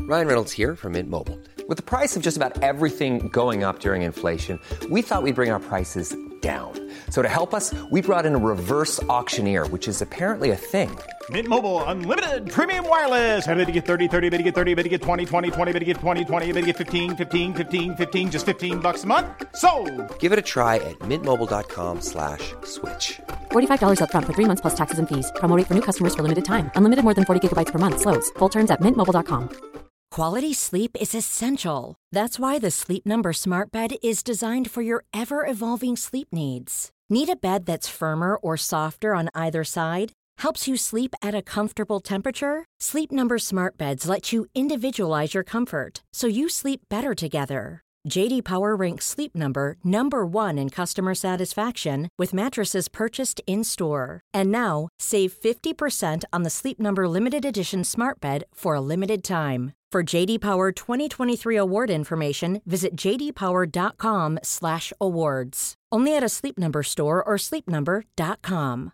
Ryan Reynolds here from Mint Mobile. With the price of just about everything going up during inflation, we thought we'd bring our prices down. So to help us, we brought in a reverse auctioneer, which is apparently a thing. Mint Mobile Unlimited Premium Wireless. How to get 30, 30, bit to get 30, bit to get 20, 20, 20, bit to get 20, 20, bit to get 15, 15, 15, 15, just $15 a month? Sold! Give it a try at mintmobile.com/switch. $45 up front for 3 months plus taxes and fees. Promo rate for new customers for limited time. Unlimited more than 40 gigabytes per month. Slows full terms at mintmobile.com. Quality sleep is essential. That's why the Sleep Number Smart Bed is designed for your ever-evolving sleep needs. Need a bed that's firmer or softer on either side? Helps you sleep at a comfortable temperature? Sleep Number Smart Beds let you individualize your comfort, so you sleep better together. J.D. Power ranks Sleep Number number 1 in customer satisfaction with mattresses purchased in-store. And now, save 50% on the Sleep Number Limited Edition Smart Bed for a limited time. For J.D. Power 2023 award information, visit jdpower.com/awards. Only at a Sleep Number store or sleepnumber.com.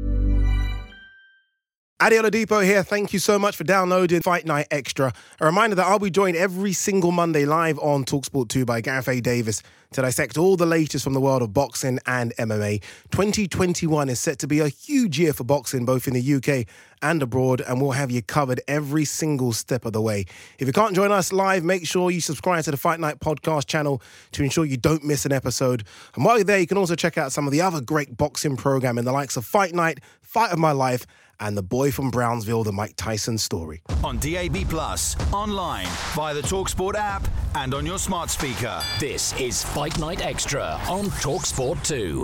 Adi Oladipo here. Thank you so much for downloading Fight Night Extra. A reminder that I'll be joined every single Monday live on TalkSport 2 by Gareth A. Davis to dissect all the latest from the world of boxing and MMA. 2021 is set to be a huge year for boxing, both in the UK and abroad, and we'll have you covered every single step of the way. If you can't join us live, make sure you subscribe to the Fight Night podcast channel to ensure you don't miss an episode. And while you're there, you can also check out some of the other great boxing programming, the likes of Fight Night, Fight of My Life, and The Boy from Brownsville, the Mike Tyson story. On DAB+, online, via the TalkSport app, and on your smart speaker. This is Fight Night Extra on TalkSport 2.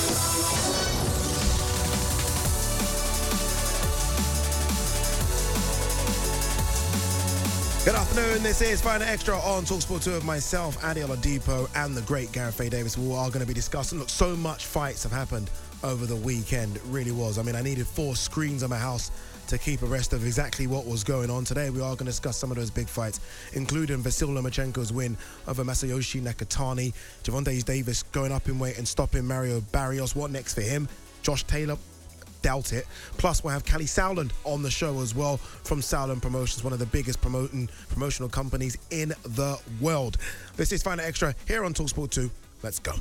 Good afternoon, this is Fight Night Extra on TalkSport 2 of myself, Adi Oladipo, and the great Gareth A. Davis. We are going to be discussing, look, so much fights have happened over the weekend. It really was. I mean, I needed 4 screens on my house to keep abreast of exactly what was going on. Today, we are going to discuss some of those big fights, including Vasyl Lomachenko's win over Masayoshi Nakatani, Gervonta Davis going up in weight and stopping Mario Barrios. What next for him? Josh Taylor? Doubt it. Plus, we'll have Kalle Sauerland on the show as well from Sauerland Promotions, one of the biggest promotional companies in the world. This is Fight Night Extra here on TalkSport 2. Let's go.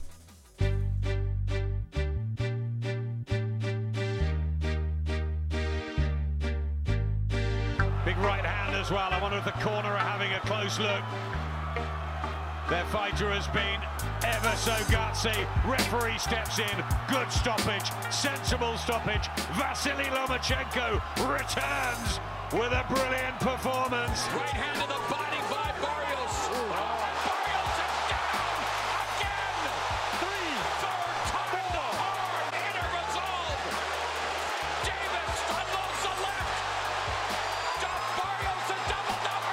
Big right hand as well. I wonder if the corner are having a close look. Their fighter has been ever so gutsy. Referee steps in. Good stoppage. Sensible stoppage. Vasily Lomachenko returns with a brilliant performance. Right hand to the body by Barrios. Barrios is down again. 3rd time in the hard hitter resolve. Davis unloads the left. Barrios is doubled over.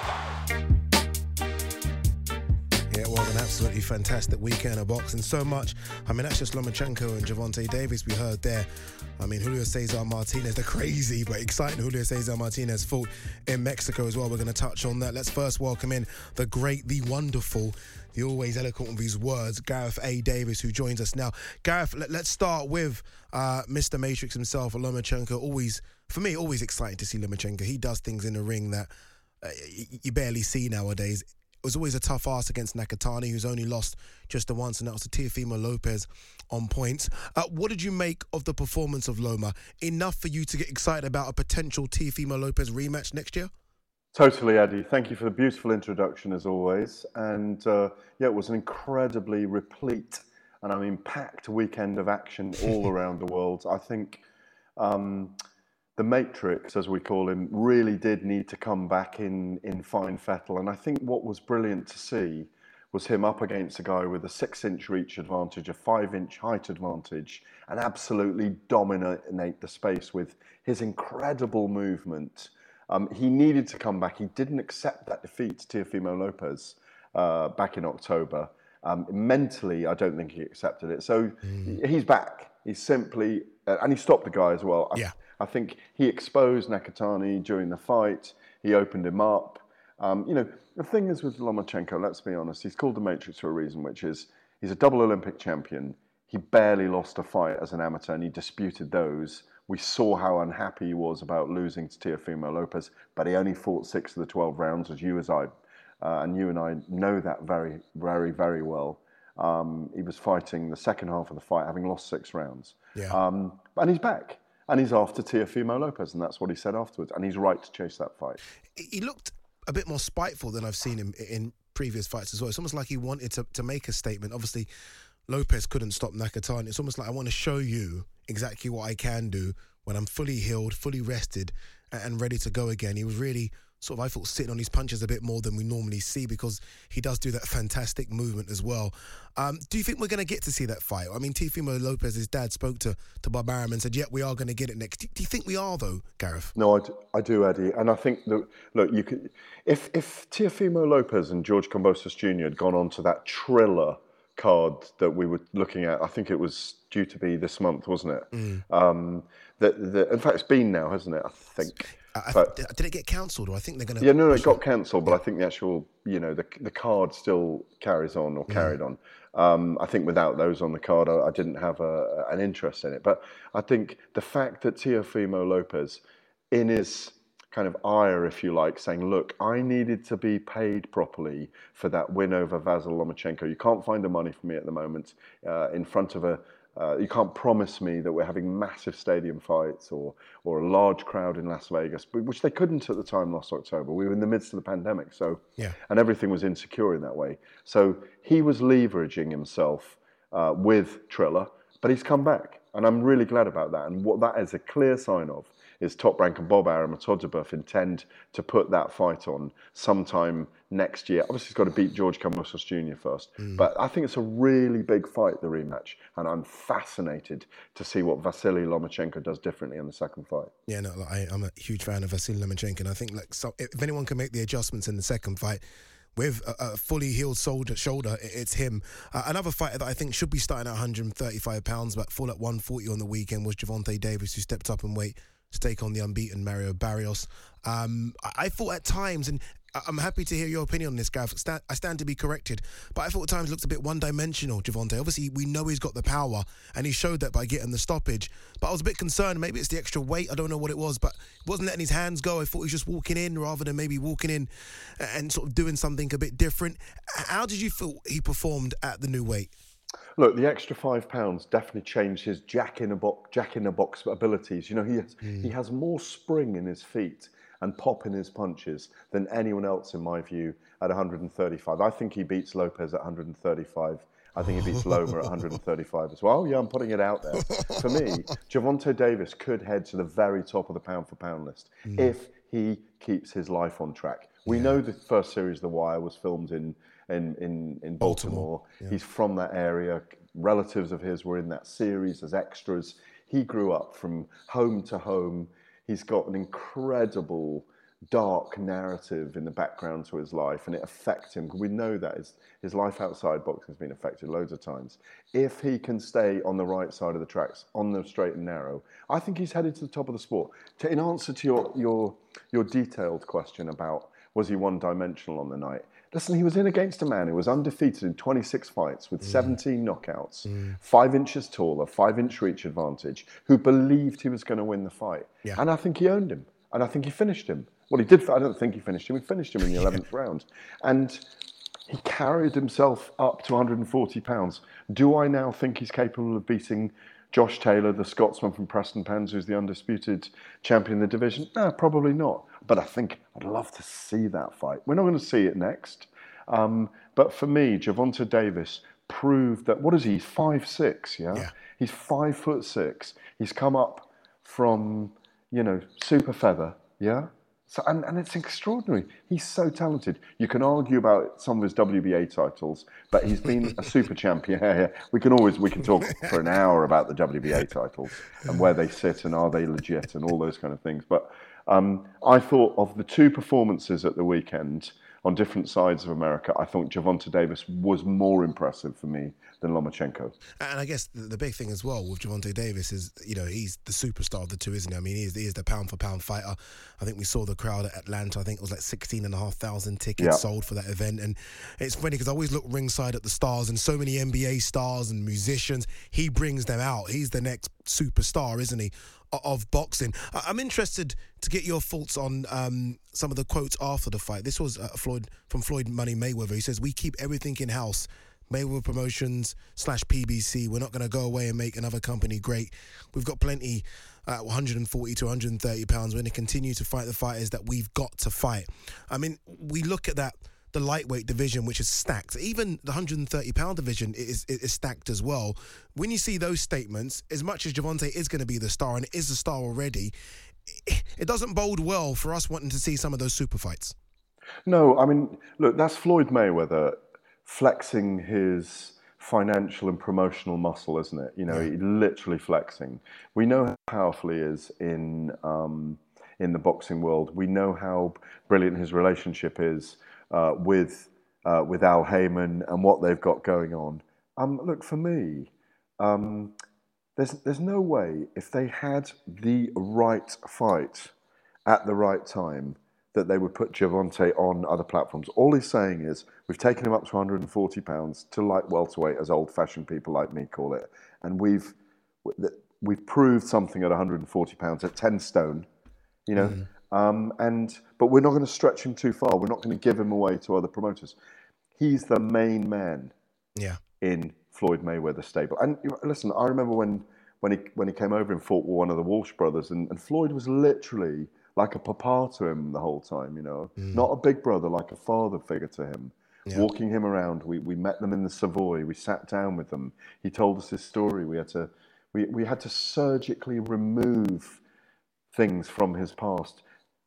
It's over. Yeah, it was an absolutely fantastic weekend of boxing. So much. I mean, that's just Lomachenko and Gervonta Davis we heard there. I mean, Julio Cesar Martinez, the crazy but exciting Julio Cesar Martinez fought in Mexico as well. We're going to touch on that. Let's first welcome in the great, the wonderful, the always eloquent with his words, Gareth A. Davis, who joins us now. Gareth, let's start with Mr. Matrix himself, Lomachenko. Always, for me, always exciting to see Lomachenko. He does things in the ring that you barely see nowadays. It was always a tough ask against Nakatani, who's only lost just the once, and that was to Teofimo Lopez on points. What did you make of the performance of Loma? Enough for you to get excited about a potential Teofimo Lopez rematch next year? Totally, Eddie. Thank you for the beautiful introduction, as always. And yeah, it was an incredibly replete and packed weekend of action all around the world. I think the Matrix, as we call him, really did need to come back in fine fettle. And I think what was brilliant to see was him up against a guy with a 6-inch reach advantage, a 5-inch height advantage, and absolutely dominate the space with his incredible movement. He needed to come back. He didn't accept that defeat to Teofimo Lopez back in October. Mentally, I don't think he accepted it. So he's back. He's simply, and he stopped the guy as well. Yeah. I think he exposed Nakatani during the fight. He opened him up. The thing is with Lomachenko, let's be honest, he's called the Matrix for a reason, which is he's a double Olympic champion. He barely lost a fight as an amateur, and he disputed those We saw how unhappy he was about losing to Teofimo Lopez, but he only fought 6 of the 12 rounds, as you and I know that very, very, very well. He was fighting the second half of the fight, having lost 6 rounds. Yeah. And he's back. And he's after Teofimo Lopez, and that's what he said afterwards. And he's right to chase that fight. He looked a bit more spiteful than I've seen him in previous fights as well. It's almost like he wanted to make a statement. Obviously, Lopez couldn't stop Nakatani. It's almost like, I want to show you exactly what I can do when I'm fully healed, fully rested, and ready to go again. He was really sort of, I thought, sitting on his punches a bit more than we normally see, because he does do that fantastic movement as well. Do you think we're going to get to see that fight? I mean, Teofimo Lopez's dad spoke to Bob Arum and said, yeah, we are going to get it next. Do you think we are, though, Gareth? No, I do, Eddie. And I think that, look, you could, if Teofimo Lopez and George Kambosos Jr. had gone on to that Triller card that we were looking at, I think it was due to be this month, wasn't it? In fact, it's been now, hasn't it? I think. Did it get cancelled, or I think they're going to... Yeah, no, it got cancelled, but I think the actual, the card still carries on, or carried on. I think without those on the card, I didn't have an interest in it. But I think the fact that Teofimo Lopez, in his kind of ire, if you like, saying, look, I needed to be paid properly for that win over Vasyl Lomachenko. You can't find the money for me at the moment in front of you can't promise me that we're having massive stadium fights or a large crowd in Las Vegas, which they couldn't at the time last October. We were in the midst of the pandemic, and everything was insecure in that way. So he was leveraging himself with Triller, but he's come back, and I'm really glad about that. And what that is a clear sign of is Top Rank and Bob Arum and Todd Dubuff intend to put that fight on sometime next year. Obviously, he's got to beat George Kambosos Jr. first. But I think it's a really big fight, the rematch. And I'm fascinated to see what Vasily Lomachenko does differently in the second fight. Yeah, no, I'm a huge fan of Vasily Lomachenko. And I think if anyone can make the adjustments in the second fight, with a fully healed shoulder, it's him. Another fighter that I think should be starting at £135, but full at 140 on the weekend, was Gervonta Davis, who stepped up in weight to take on the unbeaten Mario Barrios. I thought at times, and I'm happy to hear your opinion on this, Gareth. I stand to be corrected, but I thought at times looked a bit one-dimensional, Gervonta. Obviously, we know he's got the power, and he showed that by getting the stoppage. But I was a bit concerned. Maybe it's the extra weight. I don't know what it was, but he wasn't letting his hands go. I thought he was just walking in rather than maybe walking in and sort of doing something a bit different. How did you feel he performed at the new weight? Look, the extra £5 definitely changed his jack in a box abilities. He has more spring in his feet and pop in his punches than anyone else, in my view, at 135. I think he beats Lopez at 135. I think he beats Loma at 135 as well. Yeah, I'm putting it out there. For me, Gervonta Davis could head to the very top of the pound-for-pound list if he keeps his life on track. We know the first series of The Wire was filmed in Baltimore. Yeah. He's from that area. Relatives of his were in that series as extras. He grew up from home to home. He's got an incredible dark narrative in the background to his life, and it affects him. We know that his life outside boxing has been affected loads of times. If he can stay on the right side of the tracks, on the straight and narrow, I think he's headed to the top of the sport. In answer to your detailed question about was he one-dimensional on the night, listen, he was in against a man who was undefeated in 26 fights with 17 knockouts, 5 inches taller, 5-inch reach advantage, who believed he was going to win the fight. Yeah. And I think he owned him. And I think he finished him. Well, he did. I don't think he finished him. He finished him in the 11th round. And he carried himself up to 140 pounds. Do I now think he's capable of beating Josh Taylor, the Scotsman from Preston Pans, who's the undisputed champion of the division? No, probably not. But I think I'd love to see that fight. We're not going to see it next. But for me, Gervonta Davis proved that, what is he? He's 5'6", yeah? He's 5'6". He's come up from, super feather, yeah? So, and it's extraordinary. He's so talented. You can argue about some of his WBA titles, but he's been a super champion. Yeah. We can talk for an hour about the WBA titles and where they sit and are they legit and all those kind of things. But I thought of the two performances at the weekend on different sides of America, I thought Gervonta Davis was more impressive for me than Lomachenko. And I guess the big thing as well with Gervonta Davis is, he's the superstar of the two, isn't he? I mean, he is the pound-for-pound fighter. I think we saw the crowd at Atlanta. I think it was like 16,500 tickets sold for that event. And it's funny because I always look ringside at the stars, and so many NBA stars and musicians, he brings them out. He's the next superstar, isn't he, of boxing. I'm interested to get your thoughts on some of the quotes after the fight. This was Floyd Money Mayweather. He says, "We keep everything in-house. Mayweather Promotions /PBC. We're not going to go away and make another company great. We've got plenty 140 to 130 pounds. We're going to continue to fight the fighters that we've got to fight." I mean, we look at that, the lightweight division, which is stacked. Even the 130-pound division is stacked as well. When you see those statements, as much as Gervonta is going to be the star, and is the star already, it doesn't bode well for us wanting to see some of those super fights. No, I mean, look, that's Floyd Mayweather flexing his financial and promotional muscle, isn't it? You know, literally flexing. We know how powerful he is in the boxing world. We know how brilliant his relationship is with Al Heyman and what they've got going on. Look, for me, there's no way, if they had the right fight at the right time, that they would put Gervonta on other platforms. All he's saying is, we've taken him up to 140 pounds to light welterweight, as old-fashioned people like me call it, and we've proved something at 140 pounds, at 10 stone, you know. But we're not going to stretch him too far. We're not going to give him away to other promoters. He's the main man in Floyd Mayweather's stable. And listen, I remember when he came over and fought with one of the Walsh brothers, and Floyd was literally like a papa to him the whole time, you know. Not a big brother, like a father figure to him. Walking him around. We met them in the Savoy. We sat down with them. He told us his story. We had to surgically remove things from his past,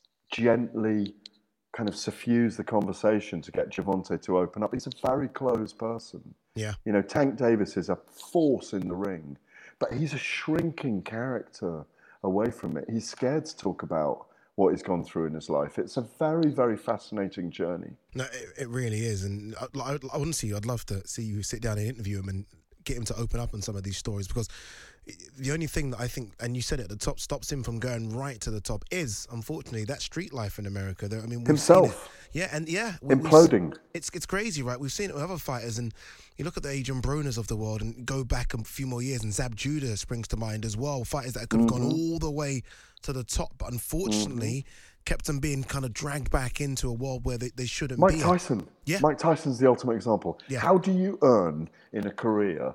gently kind of suffuse the conversation to get Gervonta to open up. He's a very closed person. Yeah. You know, Tank Davis is a force in the ring, but he's a shrinking character away from it. He's scared to talk about what he's gone through in his life. It's a very, very fascinating journey. No, it really is. And honestly, I'd love to see you sit down and interview him and get him to open up on some of these stories, because the only thing that I think, and you said it at the top, stops him from going right to the top is, unfortunately, that street life in America. I mean, himself. Imploding. It's crazy, right? We've seen it with other fighters, and you look at the Adrian Bronas of the world and go back a few more years, and Zab Judah springs to mind as well. Fighters that could have gone all the way to the top, but unfortunately kept them being kind of dragged back into a world where they shouldn't be. Mike Tyson. Yeah. Mike Tyson's the ultimate example. Yeah. How do you earn in a career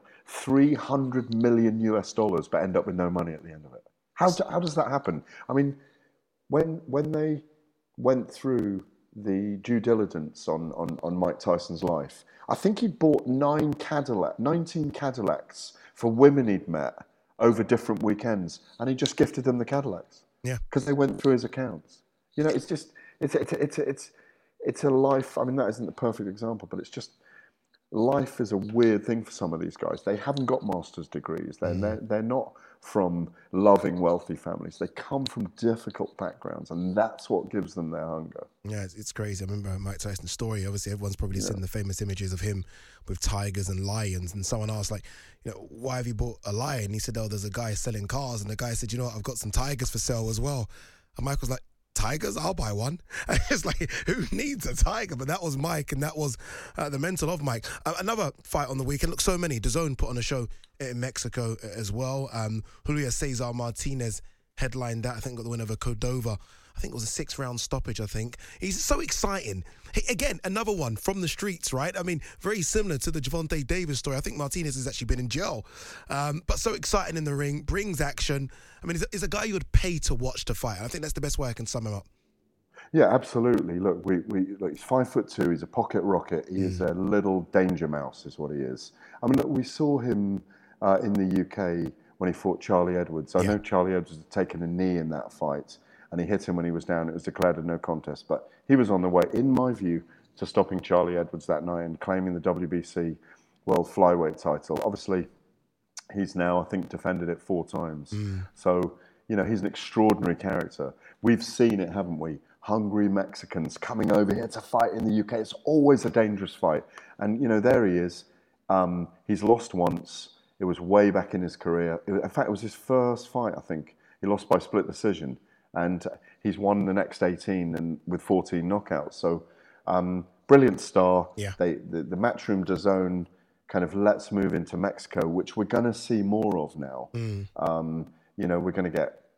$300 million but end up with no money at the end of it? How does that happen? I mean, when they went through the due diligence on Mike Tyson's life, I think he bought 19 Cadillacs for women he'd met over different weekends, and he just gifted them the Cadillacs. Yeah, because they went through his accounts. You know, it's just it's a life. I mean, that isn't the perfect example, but it's just life is a weird thing for some of these guys. They haven't got master's degrees. They're not from loving, wealthy families. They come from difficult backgrounds, and that's what gives them their hunger. Yeah, it's crazy. I remember Mike Tyson's story. Obviously, everyone's probably seen the famous images of him with tigers and lions, and someone asked, like, you know, why have you bought a lion? He said, oh, there's a guy selling cars, and the guy said, you know what, I've got some tigers for sale as well. And Mike was like, tigers? I'll buy one. And it's like, who needs a tiger? But that was Mike, and that was the mental of Mike. Another fight on the weekend. Look, so many. DAZN put on a show in Mexico as well. Julio Cesar Martinez headlined that. I think got the win over Cordova. I think it was a 6-round stoppage, I think. He's so exciting. Again, another one from the streets, right? I mean, very similar to the Gervonta Davis story. I think Martinez has actually been in jail. But so exciting in the ring, brings action. I mean, he's a guy you would pay to watch the fight. I think that's the best way I can sum him up. Yeah, absolutely. Look, look, he's 5'2". He's a pocket rocket. He is a little danger mouse, is what he is. I mean, look, we saw him in the UK when he fought Charlie Edwards. I know Charlie Edwards had taken a knee in that fight, and he hit him when he was down. It was declared a no contest, but he was on the way, in my view, to stopping Charlie Edwards that night and claiming the WBC World Flyweight title. Obviously, he's now, I think, defended it 4 times. So, you know, he's an extraordinary character. We've seen it, haven't we? Hungry Mexicans coming over here to fight in the UK. It's always a dangerous fight. And, you know, there he is. He's lost once. It was way back in his career. In fact, it was his first fight, I think. He lost by split decision. And he's won the next 18 and with 14 knockouts. So, brilliant star. Yeah. The Matchroom DAZN kind of let's move into Mexico, which we're going to see more of now. You know, we're going to get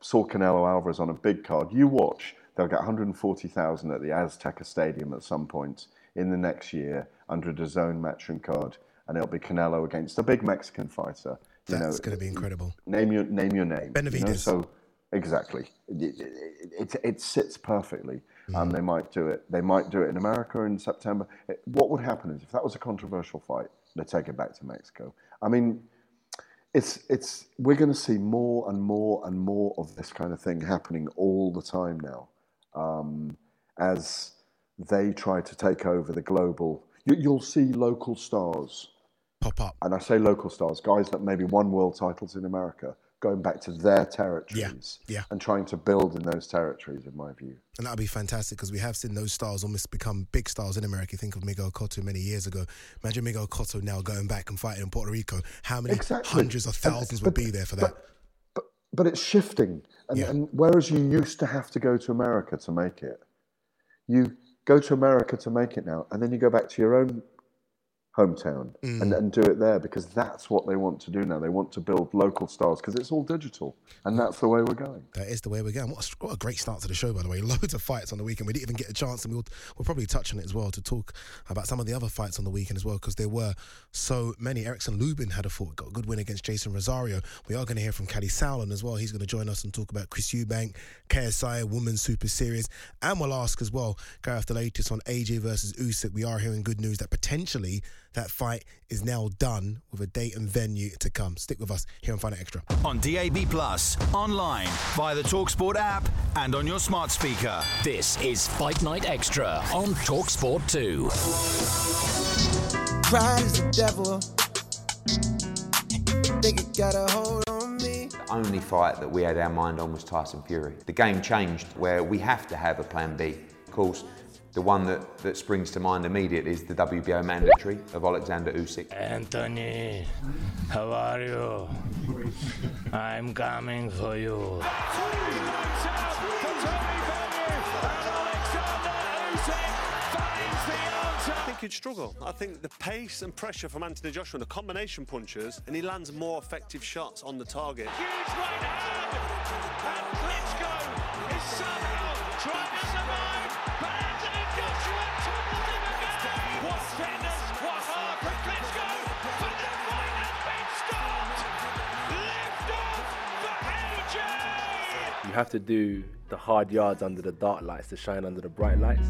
saw Canelo Alvarez on a big card. You watch, they'll get 140,000 at the Azteca Stadium at some point in the next year under a DAZN matchroom card, and it'll be Canelo against a big Mexican fighter. That's going to be incredible. Name your name. Benavidez. So exactly, it sits perfectly. They might do it. They might do it in America in September. What would happen is if that was a controversial fight, they take it back to Mexico. I mean, we're going to see more and more and more of this kind of thing happening all the time now, as they try to take over the global. You'll see local stars pop up, and I say local stars, guys that maybe won world titles in America, going back to their territories and trying to build in those territories, in my view. And that'll be fantastic because we have seen those stars almost become big stars in America. You think of Miguel Cotto many years ago. Imagine Miguel Cotto now going back and fighting in Puerto Rico. How many hundreds of thousands would be there for that? But it's shifting. And whereas you used to have to go to America to make it, you go to America to make it now, and then you go back to your own hometown and do it there, because that's what they want to do now. They want to build local stars because it's all digital, and that's the way we're going. That is the way we're going. What a great start to the show, by the way. Loads of fights on the weekend. We didn't even get a chance, and we'll probably touch on it as well to talk about some of the other fights on the weekend as well, because there were so many. Erickson Lubin got a good win against Jason Rosario. We are going to hear from Cali Sauron as well. He's going to join us and talk about Chris Eubank, KSI, Women's Super Series, and we'll ask as well, Gareth, the latest on AJ versus Usyk. We are hearing good news that potentially that fight is now done with a date and venue to come. Stick with us here on Fight Night Extra. On DAB+, online, via the TalkSport app, and on your smart speaker. This is Fight Night Extra on TalkSport 2. Pride is the devil. Think it got a hold on me. The only fight that we had our mind on was Tyson Fury. The game changed where we have to have a plan B. Of course, the one that springs to mind immediately is the WBO mandatory of Alexander Usyk. Anthony, how are you? I'm coming for you. I think he'd struggle. I think the pace and pressure from Anthony Joshua, the combination punches, and he lands more effective shots on the target. Huge right hand, and Klitschko is somehow trying to survive, but Anthony Joshua topples him again. What fitness, what heart from Klitschko, but the fight has been stopped. Lift off for AJ. You have to do the hard yards under the dark lights to shine under the bright lights.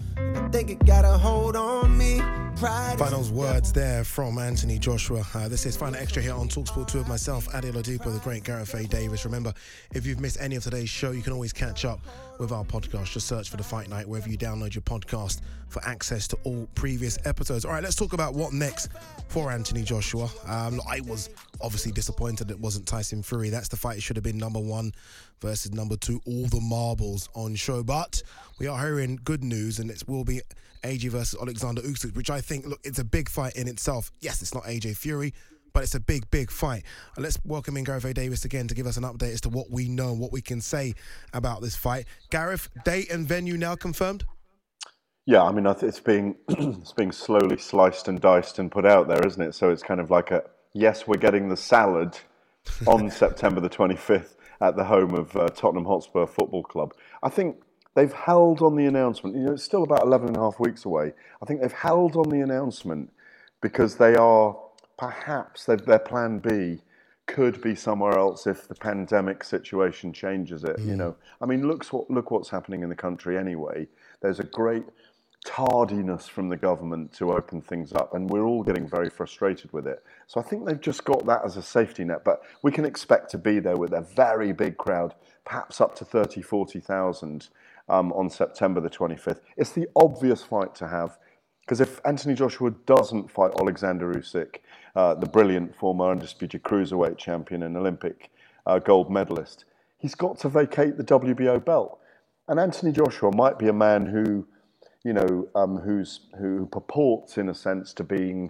I think it got a hold on me. Pride. Finals words there from Anthony Joshua. This is Fight Night Extra here on TalkSport 2 with myself, Ade Oladipo, the great Gareth A. Davis. Remember, if you've missed any of today's show, you can always catch up with our podcast. Just search for The Fight Night wherever you download your podcast for access to all previous episodes. All right, let's talk about what next for Anthony Joshua. I was obviously disappointed it wasn't Tyson Fury. That's the fight. It should have been number 1 versus number 2. All the marbles on show. But we are hearing good news, and it will be AJ versus Alexander Usyk, which I think, look, it's a big fight in itself. Yes, it's not AJ Fury, but it's a big, big fight. Let's welcome in Gareth A. Davis again to give us an update as to what we know, what we can say about this fight. Gareth, date and venue now confirmed? Yeah, I mean, it's being slowly sliced and diced and put out there, isn't it? So it's kind of like yes, we're getting the salad on September the 25th at the home of Tottenham Hotspur Football Club. I think they've held on the announcement. You know, it's still about 11 and a half weeks away. I think they've held on the announcement because they are perhaps their plan B could be somewhere else if the pandemic situation changes it. You know, I mean, look what's happening in the country anyway. There's a great tardiness from the government to open things up, and we're all getting very frustrated with it. So I think they've just got that as a safety net, but we can expect to be there with a very big crowd, perhaps up to 30, 40,000 on September the 25th. It's the obvious fight to have, because if Anthony Joshua doesn't fight Alexander Usyk, the brilliant former undisputed cruiserweight champion and Olympic gold medalist, he's got to vacate the WBO belt. And Anthony Joshua might be a man who, you know, who purports in a sense to being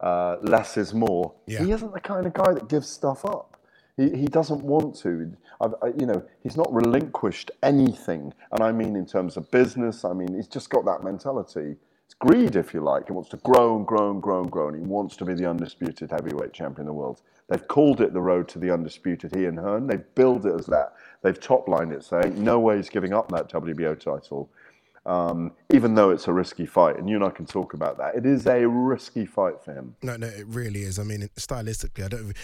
less is more. Yeah. He isn't the kind of guy that gives stuff up. He doesn't want to. You know, he's not relinquished anything, and I mean in terms of business. I mean, he's just got that mentality. It's greed, if you like. He wants to grow and grow and grow and grow, and he wants to be the undisputed heavyweight champion of the world. They've called it the road to the undisputed, he and Hearn. They've billed it as that. They've top-lined it, saying no way he's giving up that WBO title, even though it's a risky fight. And you and I can talk about that. It is a risky fight for him. No, it really is. I mean, stylistically,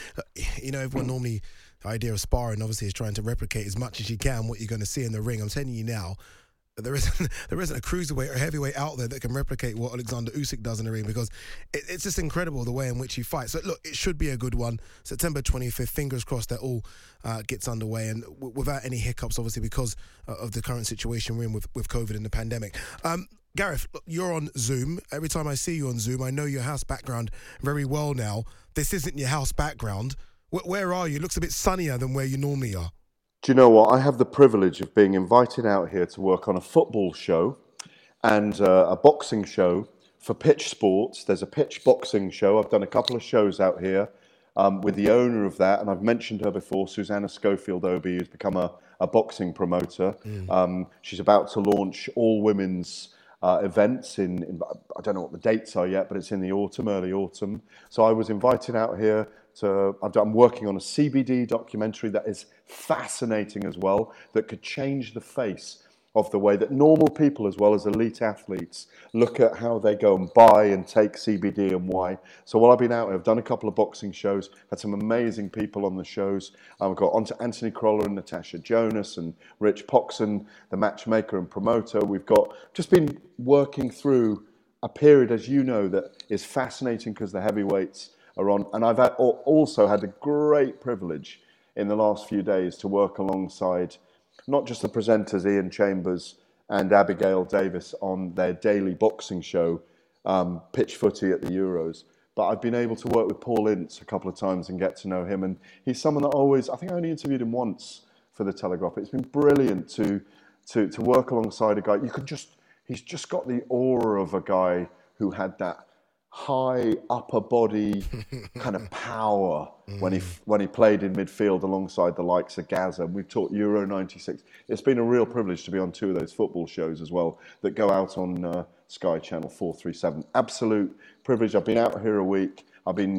everyone normally, the idea of sparring obviously is trying to replicate as much as you can what you're going to see in the ring. I'm telling you now, there isn't a cruiserweight or heavyweight out there that can replicate what Alexander Usyk does in the ring, because it's just incredible the way in which he fights. So look, it should be a good one. September 25th, fingers crossed that all gets underway and without any hiccups, obviously, because of the current situation we're in with COVID and the pandemic. Gareth, look, you're on Zoom. Every time I see you on Zoom, I know your house background very well now. This isn't your house background. Where are you? It looks a bit sunnier than where you normally are. Do you know what? I have the privilege of being invited out here to work on a football show and a boxing show for Pitch Sports. There's a pitch boxing show. I've done a couple of shows out here with the owner of that, and I've mentioned her before, Susanna Schofield-Obi, who's become a boxing promoter. She's about to launch all women's events in I don't know what the dates are yet, but it's in the autumn, early autumn. So I was invited out here I'm working on a CBD documentary that is fascinating as well, that could change the face of the way that normal people as well as elite athletes look at how they go and buy and take CBD and why. So while I've been out here, I've done a couple of boxing shows, had some amazing people on the shows. I've got onto Anthony Crolla and Natasha Jonas and Rich Poxon, the matchmaker and promoter. We've just been working through a period, as you know, that is fascinating because the heavyweights are on. And I've also had the great privilege in the last few days to work alongside not just the presenters Ian Chambers and Abigail Davis on their daily boxing show, Pitch Footy at the Euros, but I've been able to work with Paul Ince a couple of times and get to know him. And he's someone that I think I only interviewed him once for the Telegraph. It's been brilliant to work alongside a guy. He's just got the aura of a guy who had that high upper body kind of power when he played in midfield alongside the likes of Gaza. We've talked Euro 96. It's been a real privilege to be on two of those football shows as well that go out on Sky Channel 437. Absolute privilege. I've been out here a week.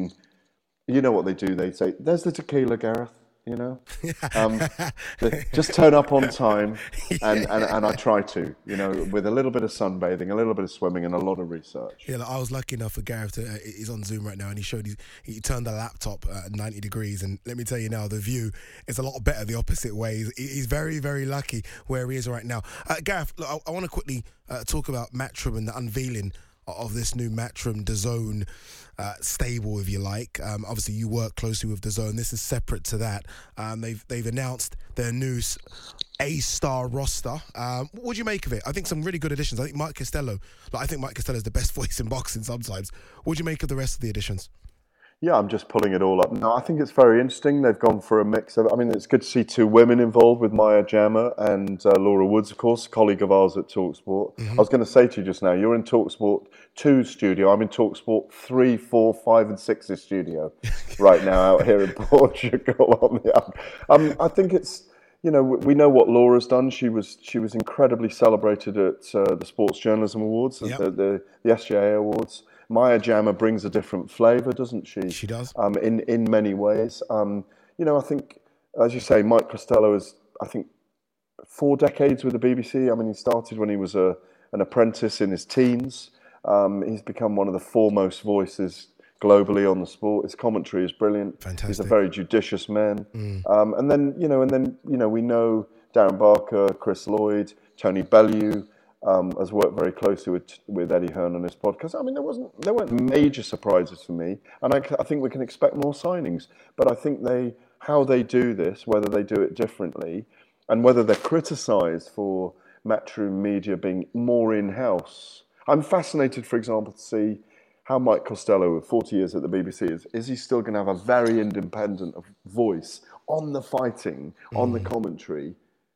You know what they do? They say, "There's the tequila, Gareth." You know, just turn up on time, and I try to, with a little bit of sunbathing, a little bit of swimming, and a lot of research. Yeah, I was lucky enough for Gareth he's on Zoom right now, and he turned the laptop at 90 degrees, and let me tell you now, the view is a lot better the opposite way. He's very, very lucky where he is right now. Gareth, look, I want to quickly talk about Matchroom and the unveiling of this new Matchroom DAZN stable, if you like. Obviously, you work closely with DAZN. This is separate to that. They've announced their new A-star roster. What do you make of it? I think some really good additions. I think Mike Costello is the best voice in boxing sometimes. What do you make of the rest of the additions? Yeah, I'm just pulling it all up. No, I think it's very interesting. They've gone for a mix of, it's good to see two women involved with Maya Jama and Laura Woods, of course, a colleague of ours at TalkSport. I was going to say to you just now, you're in TalkSport 2's studio. I'm in TalkSport 3, 4, 5 and 6's studio right now out here in Portugal. I think it's, we know what Laura's done. She was incredibly celebrated at the Sports Journalism Awards, the SJA Awards. Maya Jama brings a different flavour, doesn't she? She does. In many ways. I think, as you say, Mike Costello is, 4 decades with the BBC. He started when he was an apprentice in his teens. He's become one of the foremost voices globally on the sport. His commentary is brilliant. Fantastic. He's a very judicious man. And then we know Darren Barker, Chris Lloyd, Tony Bellew, has worked very closely with Eddie Hearn on this podcast. There weren't major surprises for me, and I think we can expect more signings. But I think how they do this, whether they do it differently, and whether they're criticised for Matchroom Media being more in-house. I'm fascinated, for example, to see how Mike Costello, with 40 years at the BBC, is he still going to have a very independent voice on the fighting, on the commentary,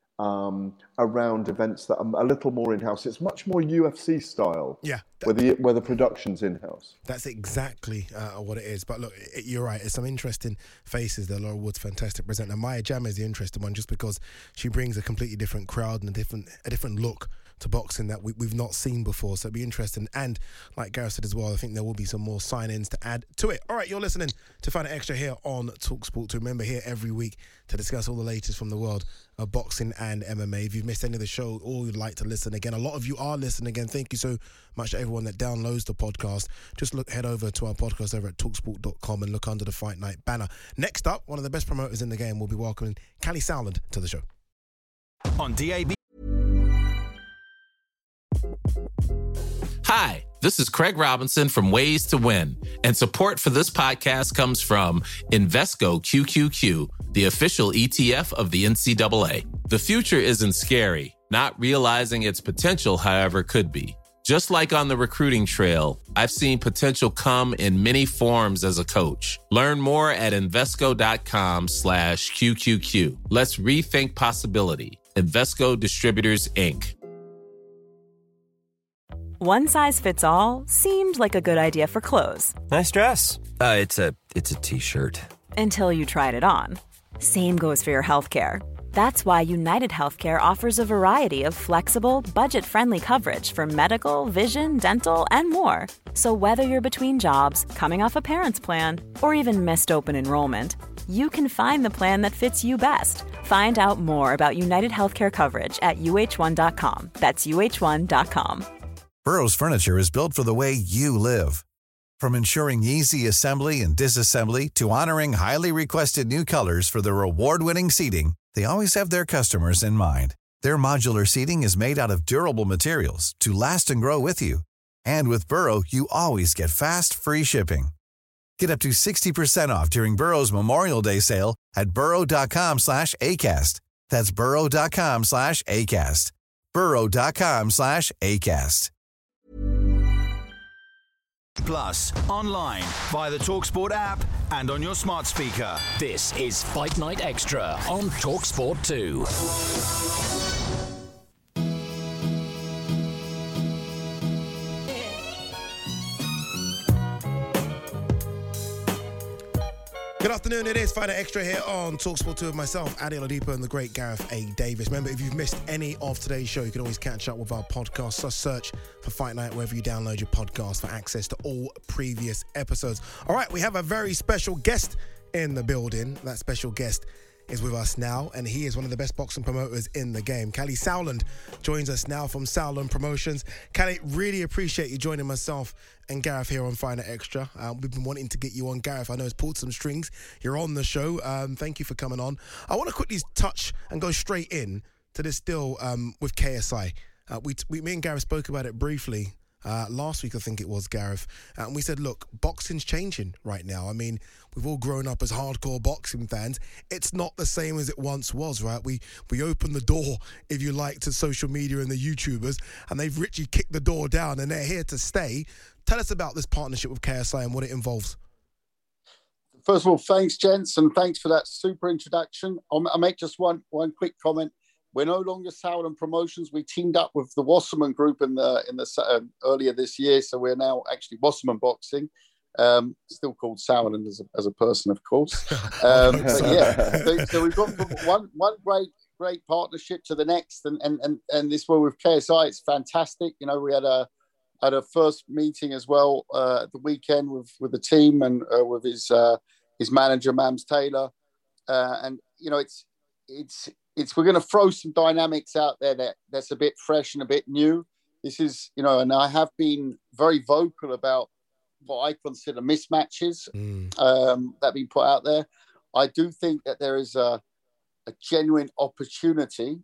around events that are a little more in-house. It's much more UFC style. Yeah. Where the production's in-house. That's exactly what it is. But look, you're right. It's some interesting faces there. Laura Woods, fantastic presenter. Maya Jama is the interesting one just because she brings a completely different crowd and a different look to boxing that we've not seen before. So it'll be interesting. And like Gareth said as well, I think there will be some more sign-ins to add to it. All right, you're listening to Fight Night Extra here on TalkSport 2. Remember, here every week to discuss all the latest from the world of boxing and MMA. If you've missed any of the show or you'd like to listen again, a lot of you are listening again. Thank you so much to everyone that downloads the podcast. Just head over to our podcast over at talksport.com and look under the Fight Night banner. Next up, one of the best promoters in the game will be welcoming Callie Sowland to the show. On DAB. Hi, this is Craig Robinson from Ways to Win, and support for this podcast comes from Invesco QQQ, the official ETF of the NCAA. The future isn't scary. Not realizing its potential, however, could be. Just like on the recruiting trail, I've seen potential come in many forms as a coach. Learn more at Invesco.com/QQQ. Let's rethink possibility. Invesco Distributors, Inc. One size fits all seemed like a good idea for clothes. Nice dress. It's a t-shirt. Until you tried it on. Same goes for your healthcare. That's why United Healthcare offers a variety of flexible, budget-friendly coverage for medical, vision, dental, and more. So whether you're between jobs, coming off a parent's plan, or even missed open enrollment, you can find the plan that fits you best. Find out more about United Healthcare coverage at uh1.com. That's uh1.com. Burrow's furniture is built for the way you live. From ensuring easy assembly and disassembly to honoring highly requested new colors for their award-winning seating, they always have their customers in mind. Their modular seating is made out of durable materials to last and grow with you. And with Burrow, you always get fast, free shipping. Get up to 60% off during Burrow's Memorial Day sale at burrow.com/ACAST. That's burrow.com/ACAST. burrow.com/ACAST. Plus, online, via the TalkSport app and on your smart speaker. This is Fight Night Extra on TalkSport 2. Good afternoon, it is Fight Night Extra here on TalkSport 2 with myself, Adi Oladipo, and the great Gareth A. Davis. Remember, if you've missed any of today's show, you can always catch up with our podcast. So search for Fight Night wherever you download your podcast for access to all previous episodes. All right, we have a very special guest in the building. That special guest is with us now, and he is one of the best boxing promoters in the game. Callie Sowland joins us now from Sowland Promotions. Callie, really appreciate you joining myself and Gareth here on Fight Night Extra. We've been wanting to get you on. Gareth, I know, has pulled some strings. You're on the show. Thank you for coming on. I want to quickly touch and go straight in to this deal with KSI. Me and Gareth spoke about it briefly last week, I think it was, Gareth. And we said, look, boxing's changing right now. I mean, we've all grown up as hardcore boxing fans. It's not the same as it once was, right? We opened the door, if you like, to social media and the YouTubers, and they've literally kicked the door down, and they're here to stay. Tell us about this partnership with KSI and what it involves. First of all, thanks, gents, and thanks for that super introduction. I'll make just one quick comment. We're no longer Sowland Promotions. We teamed up with the Wasserman Group in the earlier this year, so we're now actually Wasserman Boxing. Still called Sowland as a person, of course. But yeah, so we've gone from one great partnership to the next, and this one with KSI, it's fantastic. You know, we had a first meeting as well at the weekend with the team and with his manager Mams Taylor, and you know it's we're going to throw some dynamics out there that's a bit fresh and a bit new. This is, you know, and I have been very vocal about what I consider mismatches that have been put out there. I do think that there is a genuine opportunity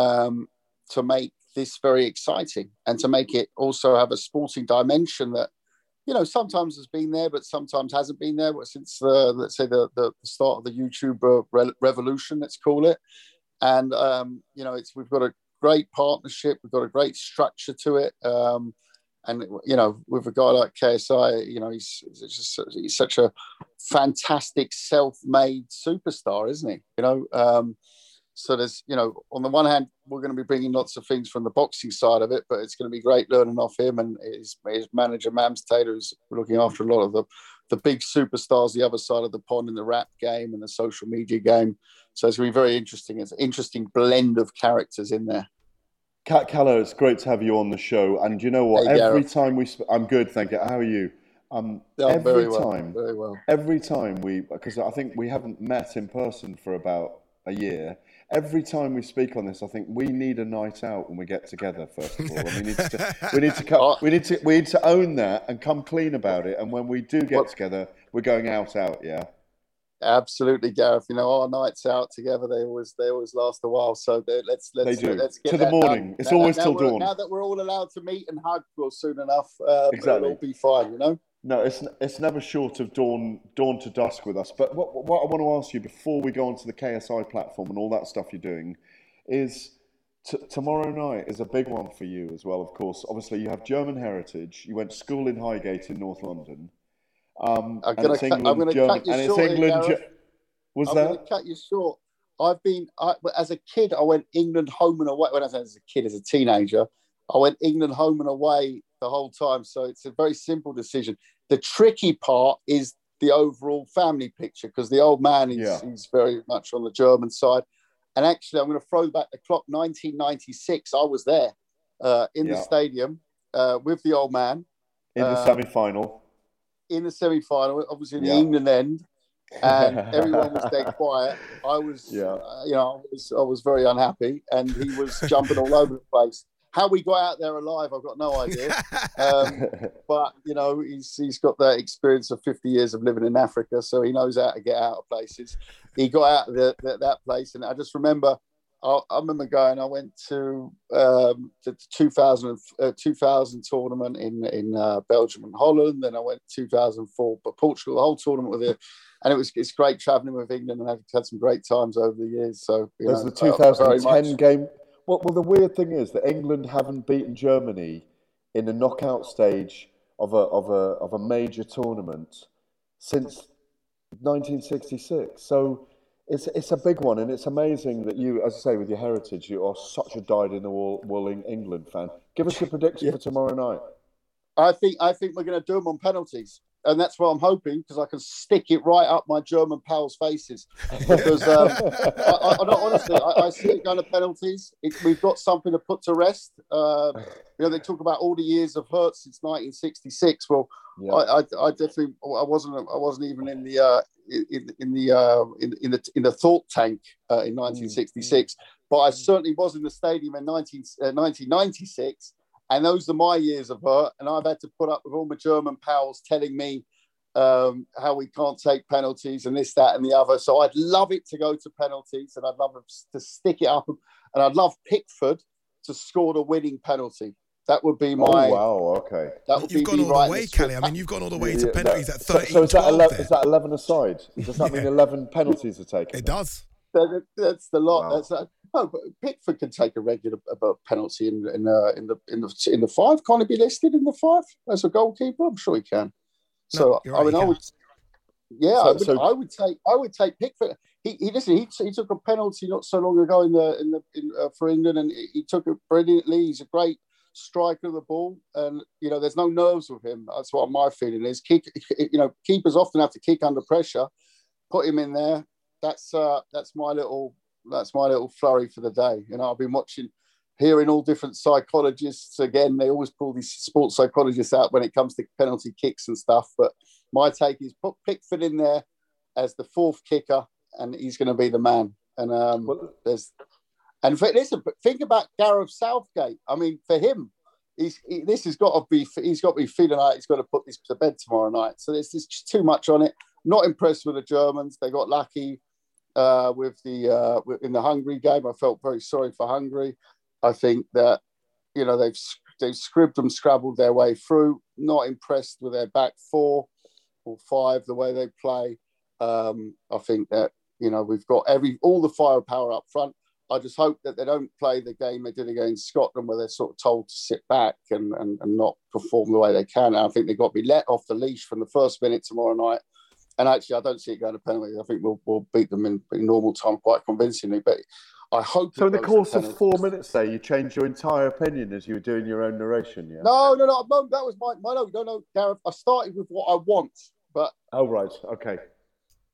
to make this very exciting and to make it also have a sporting dimension that, you know, sometimes has been there, but sometimes hasn't been there since, let's say, the start of the YouTube revolution, let's call it. And, you know, we've got a great partnership. We've got a great structure to it. And, you know, with a guy like KSI, you know, he's such a fantastic self-made superstar, isn't he? You know, so there's, you know, on the one hand, we're going to be bringing lots of things from the boxing side of it, but it's going to be great learning off him and his manager, Mams Taylor, who's looking after a lot of the big superstars, the other side of the pond in the rap game and the social media game. So it's going to be very interesting. It's an interesting blend of characters in there. Calla, it's great to have you on the show. And you know what? Hey, every Gareth. time I'm good, thank you. How are you? Very well. Every time because I think we haven't met in person for about a year. Every time we speak on this, I think we need a night out when we get together. First of all, we need to own that and come clean about it. And when we do get together, we're going out. Yeah. Absolutely, Gareth. You know, our nights out together, they always last a while. So let's do. Let's get to the morning. Done. It's always till dawn. Now that we're all allowed to meet and hug, well, soon enough, exactly. It'll all be fine. You know. No, it's never short of dawn to dusk with us. But what I want to ask you before we go onto the KSI platform and all that stuff you're doing is tomorrow night is a big one for you as well. Of course, obviously you have German heritage. You went to school in Highgate in North London. I'm going to cut you short. Was I'm that? going to cut you short. As a kid, I went England home and away. When I say as a kid, as a teenager, I went England home and away the whole time. So it's a very simple decision. The tricky part is the overall family picture because the old man he's very much on the German side. And actually, I'm going to throw back the clock. 1996, I was there in the stadium with the old man in the semi-final. In the semi-final, obviously in the England end, and everyone was dead quiet. I was, I was very unhappy, and he was jumping all over the place. How we got out there alive, I've got no idea. But you know, he's got that experience of 50 years of living in Africa, so he knows how to get out of places. He got out of that place, and I just remember. I remember going. I went to the 2000 tournament in Belgium and Holland. Then I went 2004, but Portugal. The whole tournament with it, and it's great travelling with England, and I've had some great times over the years. So there's the 2010 game. Well, the weird thing is that England haven't beaten Germany in the knockout stage of a major tournament since 1966. So. It's a big one, and it's amazing that you, as I say, with your heritage, you are such a dyed-in-the-wool England fan. Give us your prediction for tomorrow night. I think we're going to do them on penalties, and that's what I'm hoping because I can stick it right up my German pals' faces. Because honestly, I see it going to penalties. We've got something to put to rest. They talk about all the years of hurt since 1966. Well, I definitely I wasn't even in the thought tank in 1966, but I certainly was in the stadium in 1996, and those are my years of hurt. And I've had to put up with all my German pals telling me how we can't take penalties and this, that, and the other. So I'd love it to go to penalties, and I'd love to stick it up, and I'd love Pickford to score the winning penalty. That would be my. Oh wow! Okay. That would you've gone all the way, Callie. I mean, you've gone all the way to penalties at 13. So is that 11 aside? Does that mean 11 penalties are taken? It does. That's the lot. Wow. But Pickford can take a regular penalty in the five. Can't he be listed in the five as a goalkeeper? I'm sure he can. So I would. Yeah, I would take Pickford. He took a penalty not so long ago for England, and he took it brilliantly. He's a great striker of the ball, and there's no nerves with him. That's what my feeling is. Keepers often have to kick under pressure. Put him in there. That's my little flurry for the day. I've been hearing all different psychologists. Again, they always pull these sports psychologists out when it comes to penalty kicks and stuff. But my take is put Pickford in there as the fourth kicker, and he's going to be the man. And listen, think about Gareth Southgate. I mean, for him, he's got to be feeling like he's got to put this to bed tomorrow night. So there's just too much on it. Not impressed with the Germans. They got lucky in the Hungary game. I felt very sorry for Hungary. I think that they've scrabbled their way through. Not impressed with their back four or five, the way they play. I think that we've got all the firepower up front. I just hope that they don't play the game they did against Scotland, where they're sort of told to sit back and not perform the way they can. And I think they've got to be let off the leash from the first minute tomorrow night. And actually, I don't see it going to penalties. I think we'll beat them in normal time quite convincingly. But I hope. So in the course of 4 minutes, there, you changed your entire opinion as you were doing your own narration. Yeah. No. That was no, Gareth. I started with what I want, but. Oh right, okay.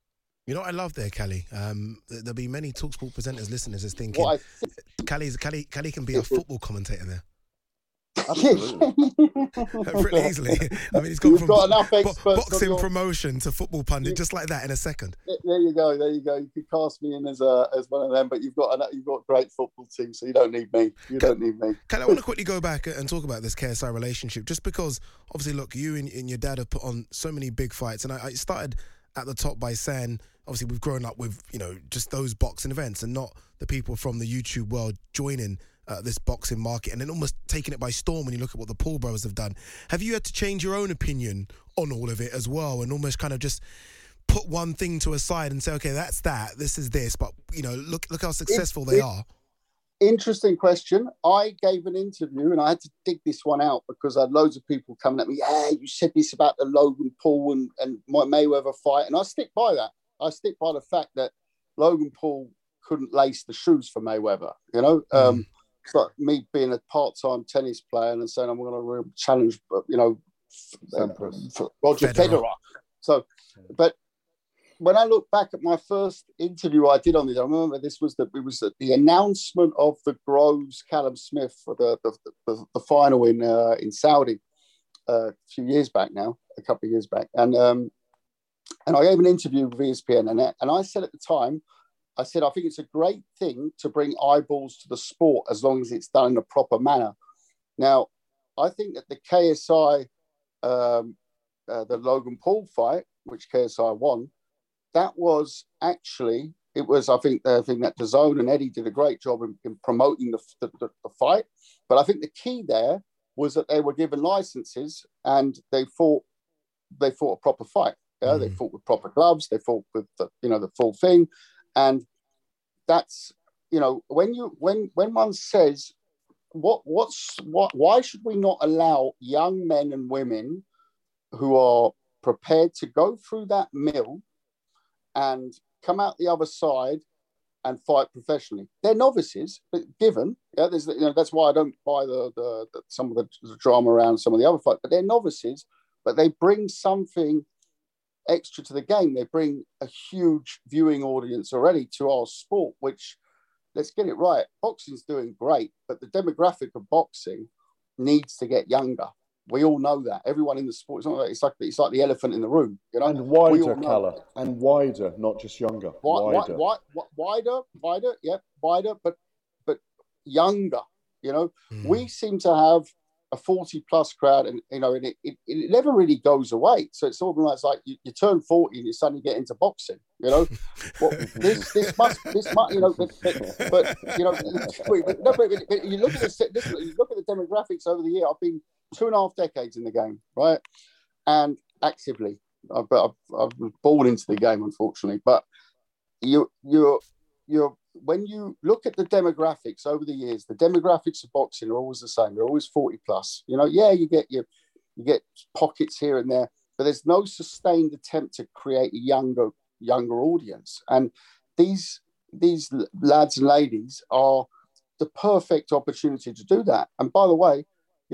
You know what I love there, Callie? There'll be many TalkSport presenters, listeners, is thinking Callie can be a football commentator there. Absolutely. Pretty easily. I mean, he's gone from enough boxing promotion to football pundit just like that in a second. There you go. You could cast me in as one of them, but you've got a great football team, so you don't need me. Callie, I want to quickly go back and talk about this KSI relationship, just because obviously, look, you and your dad have put on so many big fights, and I started at the top by saying, obviously, we've grown up with just those boxing events and not the people from the YouTube world joining this boxing market and then almost taking it by storm when you look at what the Paul brothers have done. Have you had to change your own opinion on all of it as well and almost kind of just put one thing to a side and say, okay, that's that, this is this, but look how successful they are? Interesting question. I gave an interview and I had to dig this one out because I had loads of people coming at me, you said this about the Logan Paul and my Mayweather fight, and I stick by that. I stick by the fact that Logan Paul couldn't lace the shoes for Mayweather, It's like me being a part-time tennis player and saying I'm going to challenge, for Roger Federer. So, but when I look back at my first interview I did on this, I remember it was the announcement of the Groves Callum Smith for the final in Saudi a few years back now, a couple of years back, and I gave an interview with ESPN and I said at the time, I think it's a great thing to bring eyeballs to the sport as long as it's done in a proper manner. Now, I think that the KSI, the Logan Paul fight, which KSI won, that was actually, I think that DAZN and Eddie did a great job in promoting the fight. But I think the key there was that they were given licenses and they fought a proper fight. Yeah? They fought with proper gloves. They fought with the full thing. And that's, when one says, why should we not allow young men and women who are prepared to go through that mill and come out the other side and fight professionally? They're novices, but given, that's why I don't buy the some of the drama around some of the other fights, but they're novices, but they bring something extra to the game. They bring a huge viewing audience already to our sport, which, let's get it right, boxing's doing great, but the demographic of boxing needs to get younger. We all know that. Everyone in the sport, it's like the elephant in the room, And wider, Calla, and wider, not just younger. Wider, but younger. We seem to have a 40-plus crowd, and it never really goes away. So it's almost like you turn 40 and you suddenly get into boxing. But you look at the demographics over the year. I've been 2.5 decades in the game, right? And actively, I was born into the game, unfortunately. But you're when you look at the demographics over the years, the demographics of boxing are always the same. They're always 40 plus. You get pockets here and there, but there's no sustained attempt to create a younger audience. And these lads and ladies are the perfect opportunity to do that. And by the way,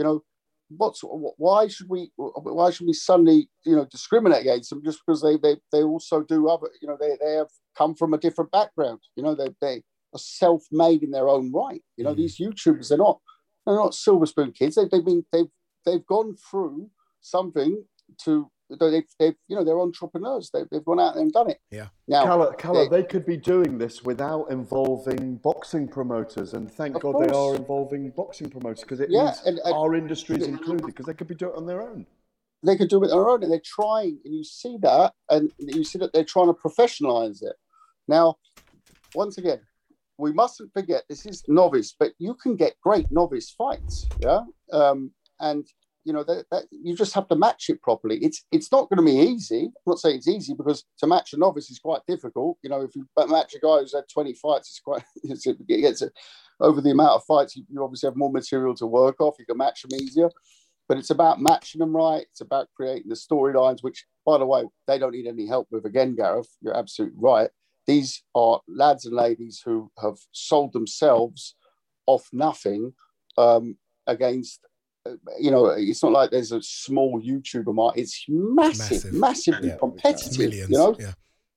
why should we suddenly discriminate against them just because they also do other, they have come from a different background, they are self-made in their own right. These YouTubers, they're not silver spoon kids. They've gone through something they're entrepreneurs. They've gone out there and done it. Yeah. Now, Calla, they could be doing this without involving boxing promoters, and thank God they are involving boxing promoters because it means our industry is included because they could be doing it on their own. They could do it on their own, and they're trying, and you see that, and you see that they're trying to professionalize it. Now, once again, we mustn't forget this is novice, but you can get great novice fights, and that you just have to match it properly. It's not going to be easy. I'm not saying it's easy because to match a novice is quite difficult. If you match a guy who's had 20 fights, it gets over the amount of fights. You obviously have more material to work off. You can match them easier. But it's about matching them right. It's about creating the storylines, which, by the way, they don't need any help with. Again, Gareth, you're absolutely right. These are lads and ladies who have sold themselves off nothing against, it's not like there's a small YouTuber market. It's massively competitive, Millions,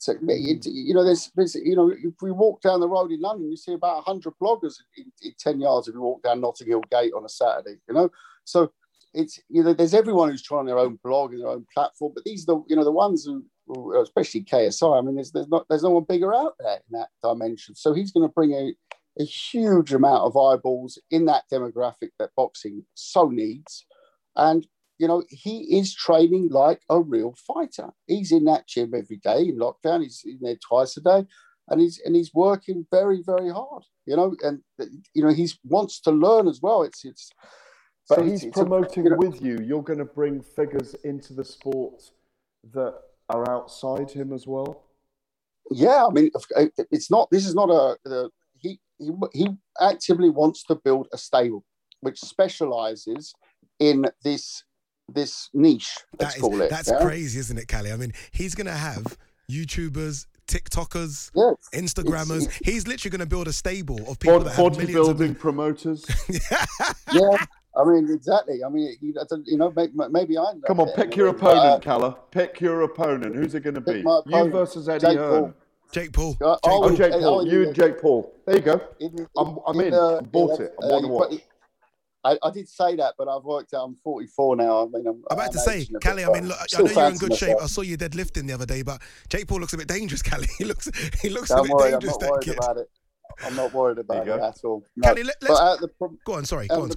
So, there's, if we walk down the road in London, you see about 100 bloggers in 10 yards if you walk down Notting Hill Gate on a Saturday, So it's, there's everyone who's trying their own blog and their own platform, but these are the ones who, especially KSI, I mean, there's no one bigger out there in that dimension. So he's going to bring a huge amount of eyeballs in that demographic that boxing so needs. And he is training like a real fighter. He's in that gym every day in lockdown. He's in there twice a day, and he's working very, very hard. And he wants to learn as well. But he's promoting with you. You're going to bring figures into the sport that are outside him as well. Yeah, I mean, it's not. This is not he actively wants to build a stable which specializes in this niche, let's call it. That's crazy, isn't it, Callie? I mean, he's going to have YouTubers, TikTokers, Instagrammers. He's literally going to build a stable of people that have millions of promoters. Yeah, I mean, exactly. I mean, maybe I. Come on, pick your opponent, Calla. Pick your opponent. Who's it going to be? You versus Eddie Hearn. Jake Paul. Jake Paul. You and Jake Paul. There you go. I'm in. Bought it. I want to watch. I did say that, but I've worked out I'm 44 now. I mean, I'm about to say, Callie, I mean, look, I know you're in good shape. I saw you deadlifting the other day, but Jake Paul looks a bit dangerous, Callie. He looks a bit dangerous, that kid. I'm not worried about it at all. No. Callie, let's go on. Sorry, go on.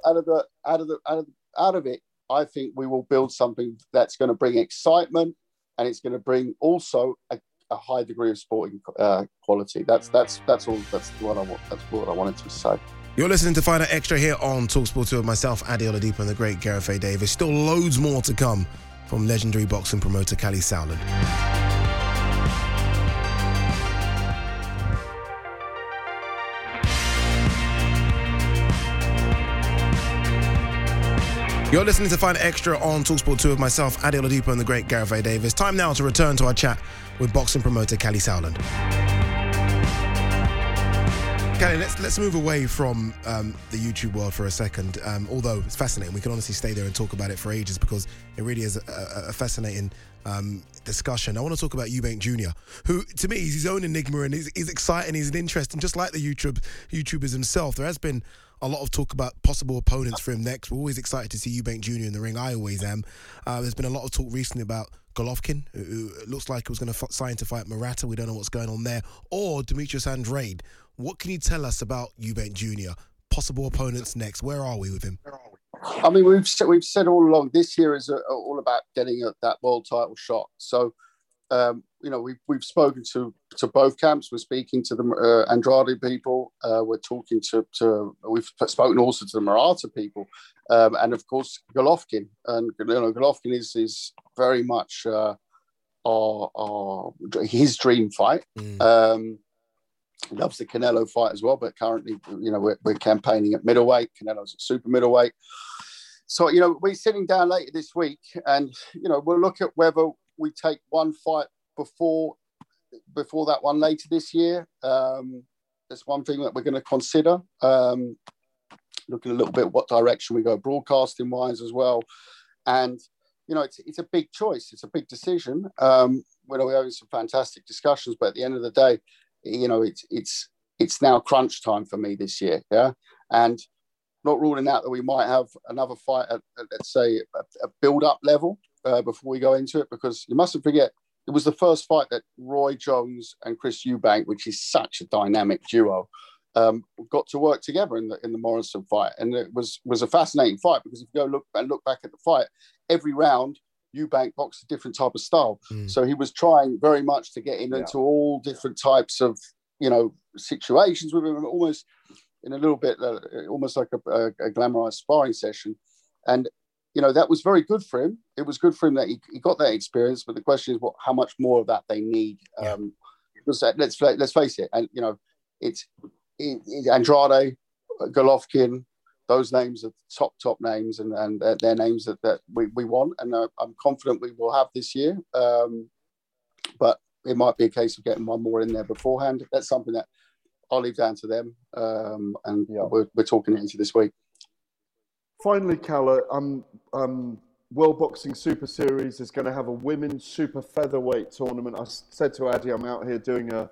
Out of it, I think we will build something that's going to bring excitement, and it's going to bring also a high degree of sporting quality. That's all. That's what I want. That's what I wanted to say. You're listening to Fight Night Extra here on TalkSport 2 with myself, Adi Oladipo, and the great Gareth A. Davis. Still loads more to come from legendary boxing promoter Callie Sauerland. You're listening to Fight Night Extra on TalkSport 2 with myself, Adi Oladipo, and the great Gareth A. Davis. Time now to return to our chat with boxing promoter Callie Sauerland. Callie, let's move away from the YouTube world for a second. Although it's fascinating, we can honestly stay there and talk about it for ages because it really is a fascinating discussion. I want to talk about Eubank Jr., who to me is his own enigma and he's exciting, he's an interest, and just like the YouTubers himself, there has been a lot of talk about possible opponents for him next. We're always excited to see Eubank Jr. in the ring. I always am. There's been a lot of talk recently about Golovkin, who looks like he was going to sign to fight Murata. We don't know what's going on there. Or Demetrius Andrade. What can you tell us about Eubank Jr.? Possible opponents next. Where are we with him? I mean, we've said all along, this year is all about getting that world title shot. So, we've spoken to both camps. We're speaking to the Andrade people. We're talking we've spoken also to the Murata people. And of course, Golovkin. And, Golovkin is very much his dream fight. He loves the Canelo fight as well, but currently, we're campaigning at middleweight. Canelo's at super middleweight. So, we're sitting down later this week and, we'll look at whether we take one fight before that one later this year. That's one thing that we're going to consider. Looking a little bit what direction we go broadcasting wise as well. And, it's a big choice. It's a big decision. We're having some fantastic discussions, but at the end of the day, it's now crunch time for me this year. Yeah. And not ruling out that we might have another fight at let's say, a build-up level before we go into it, because you mustn't forget, it was the first fight that Roy Jones and Chris Eubank, which is such a dynamic duo, got to work together in the Morrison fight. And it was a fascinating fight because if you go look back at the fight, every round, Eubank boxed a different type of style. So he was trying very much to get into all different types of, situations with him, almost in a little bit, almost like a glamorized sparring session. And, that was very good for him. It was good for him that he got that experience. But the question is, how much more of that they need? Because let's face it, and, it's Andrade, Golovkin, those names are top names, and they're names that we want, and I'm confident we will have this year. But it might be a case of getting one more in there beforehand. That's something that I'll leave down to them, and we're talking into this week. Finally, Calla, World Boxing Super Series is going to have a women's super featherweight tournament. I said to Addy, I'm out here doing a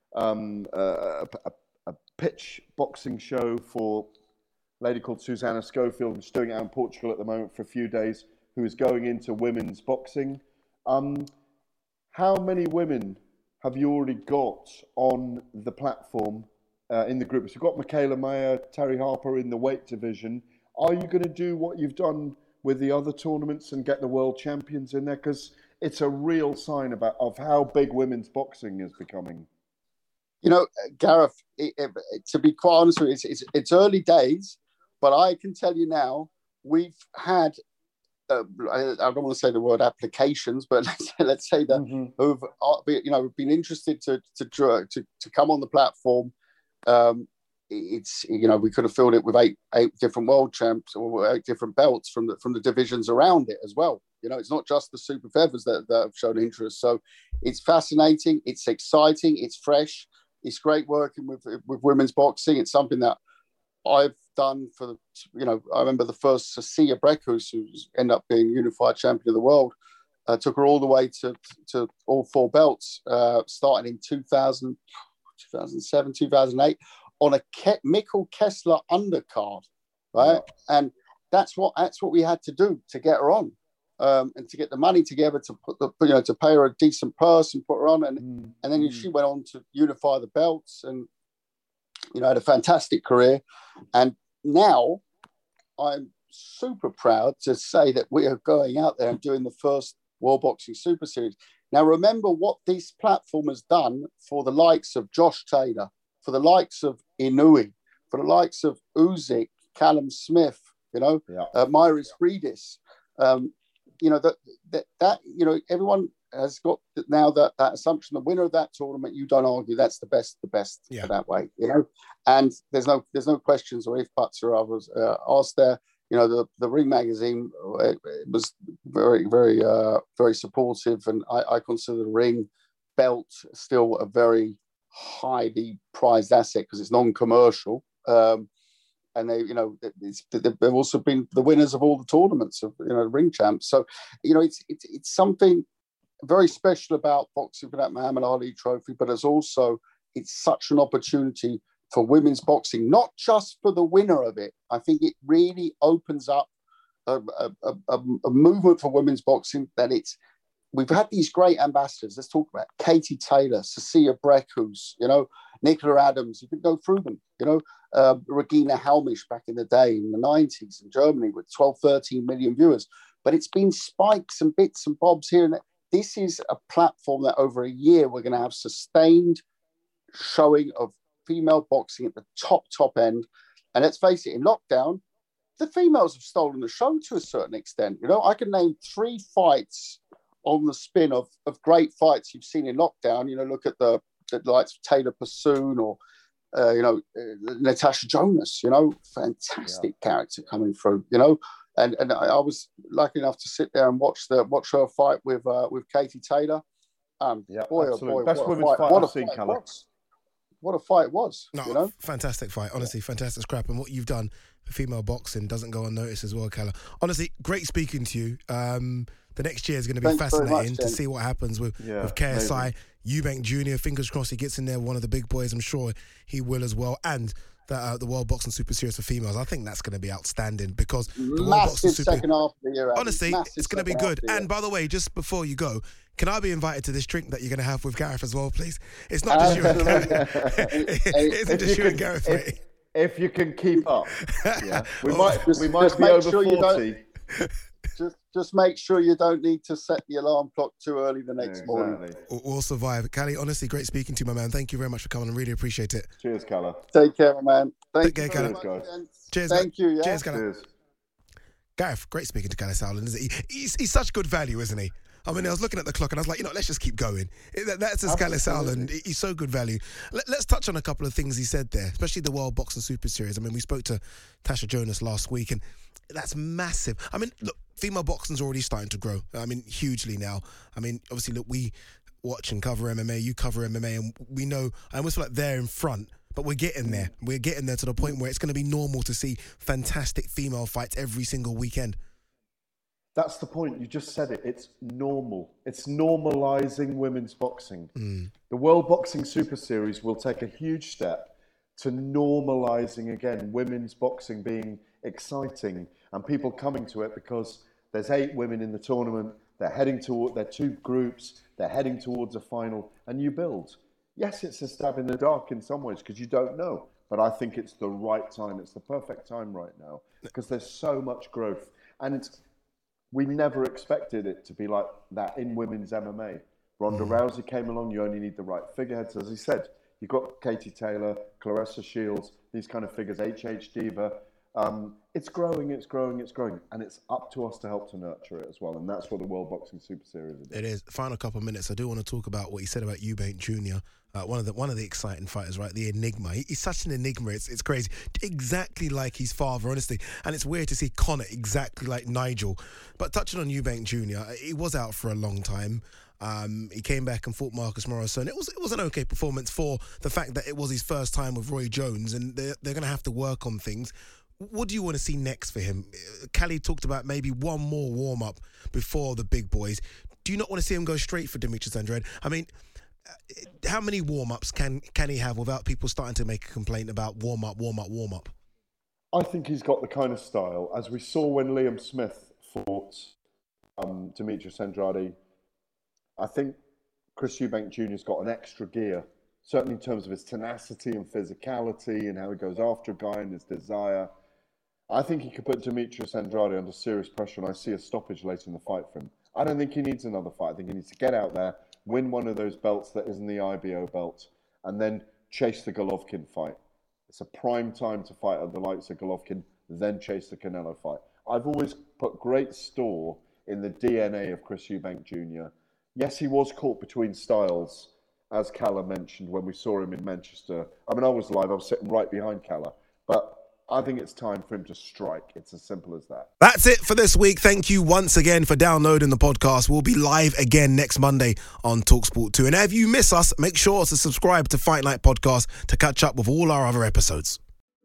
pitch boxing show for a lady called Susanna Schofield, who's doing it out in Portugal at the moment for a few days, who is going into women's boxing. How many women have you already got on the platform in the group? So you've got Michaela Mayer, Terry Harper in the weight division. Are you going to do what you've done with the other tournaments and get the world champions in there? Because it's a real sign of how big women's boxing is becoming. You know, Gareth, to be quite honest with you, it's early days, but I can tell you now, we've had, I don't want to say the word applications, but let's say that who've been interested to come on the platform. It's, you know, we could have filled it with eight different world champs or 8 different belts from the divisions around it as well. You know, it's not just the super feathers that have shown interest. So it's fascinating, it's exciting, it's fresh. It's great working with women's boxing. It's something that I've done for I remember the first Cecilia Breckhus, who ended up being unified champion of the world, took her all the way to all 4 belts, starting in 2000, 2007, 2008, on a Mikkel Kessler undercard, right? Yeah. And that's what we had to do to get her on, and to get the money together to put to pay her a decent purse and put her on, and then she went on to unify the belts, and had a fantastic career. And now I'm super proud to say that we are going out there and doing the first World Boxing Super Series. Now, remember what this platform has done for the likes of Josh Taylor, for the likes of Inouye, for the likes of Usyk, Callum Smith, Myris Bridis. Everyone has got now that assumption. The winner of that tournament, you don't argue, that's the best that way, And there's no questions or if buts or others asked there. The Ring magazine was very, very, very supportive, and I consider the Ring belt still a very highly prized asset because it's non-commercial. And they've also been the winners of all the tournaments of Ring champs. So it's something very special about boxing for that Muhammad Ali Trophy, but it's such an opportunity for women's boxing, not just for the winner of it. I think it really opens up a movement for women's boxing that we've had these great ambassadors. Let's talk about Katie Taylor, Cecilia Breckhus, Nicola Adams. You can go through them, Regina Halmish back in the day in the 90s in Germany with 12, 13 million viewers. But it's been spikes and bits and bobs here and there. This is a platform that over a year we're going to have sustained showing of female boxing at the top end. And let's face it, in lockdown, the females have stolen the show to a certain extent. I can name 3 fights on the spin of great fights you've seen in lockdown. Look at the likes of Taylor Pursoon or Natasha Jonas. Fantastic character coming through. And I was lucky enough to sit there and watch her fight with Katie Taylor. Boy, best women's fight I've seen, Callum. What a fight it was. Fantastic fight. Honestly, fantastic scrap. And what you've done for female boxing doesn't go unnoticed as well, Callum. Honestly, great speaking to you. The next year is going to be fascinating to see what happens with KSI. Eubank Jr., fingers crossed he gets in there, one of the big boys. I'm sure he will as well. And the World Boxing Super Series for females. I think that's going to be outstanding because the World Boxing Super... second half of the year. Honestly, it's going to be good. And by the way, just before you go, can I be invited to this drink that you're going to have with Gareth as well, please? It's not just you and Gareth. It isn't just you and Gareth, mate. If you can keep up. Yeah. We might be over 40. Just make sure you don't need to set the alarm clock too early the next morning. We'll survive. Callie, honestly, great speaking to you, my man. Thank you very much for coming. I really appreciate it. Cheers, Calla. Take care, my man. Take care, Calla. Cheers, thank you. Yeah? Cheers, Calla. Cheers. Gareth, great speaking to Calla Sauerland, isn't he? He's such good value, isn't he? I mean, I was looking at the clock and I was like, let's just keep going. That's his Calla Sauerland. He's so good value. Let's touch on a couple of things he said there, especially the World Boxing Super Series. I mean, we spoke to Tasha Jonas last week, and that's massive. I mean, look, female boxing's already starting to grow. I mean, hugely now. I mean, obviously, look, we watch and cover MMA, you cover MMA, and we know, I almost feel like they're in front, but we're getting there. We're getting there to the point where it's going to be normal to see fantastic female fights every single weekend. That's the point. You just said it. It's normal. It's normalizing women's boxing. The World Boxing Super Series will take a huge step to normalizing, again, women's boxing being exciting and people coming to it because there's 8 women in the tournament. They're heading toward, they're 2 groups. They're heading towards a final and you build. Yes, it's a stab in the dark in some ways because you don't know. But I think it's the right time. It's the perfect time right now because there's so much growth. And we never expected it to be like that in women's MMA. Ronda Rousey came along. You only need the right figureheads. As he said, you've got Katie Taylor, Claressa Shields, these kind of figures, HH Diva. It's growing, it's growing, it's growing. And it's up to us to help to nurture it as well. And that's what the World Boxing Super Series is. It is. Final couple of minutes. I do want to talk about what he said about Eubank Jr., one of the exciting fighters, right? The enigma. He's such an enigma. It's crazy. Exactly like his father, honestly. And it's weird to see Conor exactly like Nigel. But touching on Eubank Jr., he was out for a long time. He came back and fought Marcus Morrison. It was an okay performance for the fact that it was his first time with Roy Jones, and they're going to have to work on things. What do you want to see next for him? Callie talked about maybe one more warm-up before the big boys. Do you not want to see him go straight for Demetrius Andrade? I mean, how many warm-ups can he have without people starting to make a complaint about warm-up? I think he's got the kind of style, as we saw when Liam Smith fought Demetrius Andrade. I think Chris Eubank Jr.'s got an extra gear, certainly in terms of his tenacity and physicality and how he goes after a guy and his desire. I think he could put Demetrius Andrade under serious pressure, and I see a stoppage later in the fight for him. I don't think he needs another fight. I think he needs to get out there, win one of those belts that isn't the IBO belt, and then chase the Golovkin fight. It's a prime time to fight at the likes of Golovkin, then chase the Canelo fight. I've always put great store in the DNA of Chris Eubank Jr. Yes, he was caught between styles, as Calla mentioned when we saw him in Manchester. I mean, I was live. I was sitting right behind Calla. But I think it's time for him to strike. It's as simple as that. That's it for this week. Thank you once again for downloading the podcast. We'll be live again next Monday on TalkSport 2. And if you miss us, make sure to subscribe to Fight Night Podcast to catch up with all our other episodes.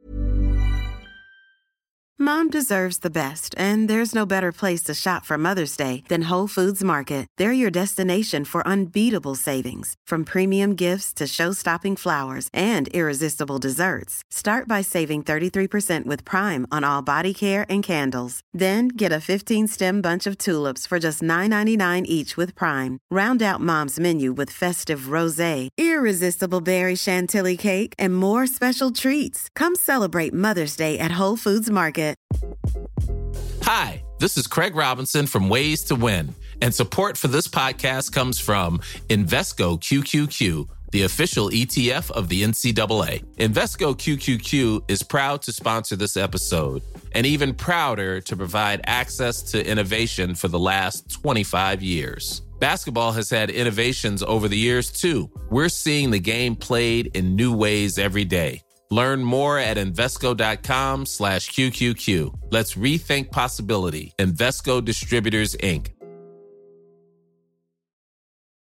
Mom deserves the best, and there's no better place to shop for Mother's Day than Whole Foods Market. They're your destination for unbeatable savings, from premium gifts to show-stopping flowers and irresistible desserts. Start by saving 33% with Prime on all body care and candles. Then get a 15-stem bunch of tulips for just $9.99 each with Prime. Round out Mom's menu with festive rosé, irresistible berry chantilly cake, and more special treats. Come celebrate Mother's Day at Whole Foods Market. Hi, this is Craig Robinson from Ways to Win, and support for this podcast comes from Invesco QQQ, the official ETF of the NCAA. Invesco QQQ is proud to sponsor this episode, and even prouder to provide access to innovation for the last 25 years. Basketball has had innovations over the years, too. We're seeing the game played in new ways every day. Learn more at Invesco.com/QQQ. Let's rethink possibility. Invesco Distributors, Inc.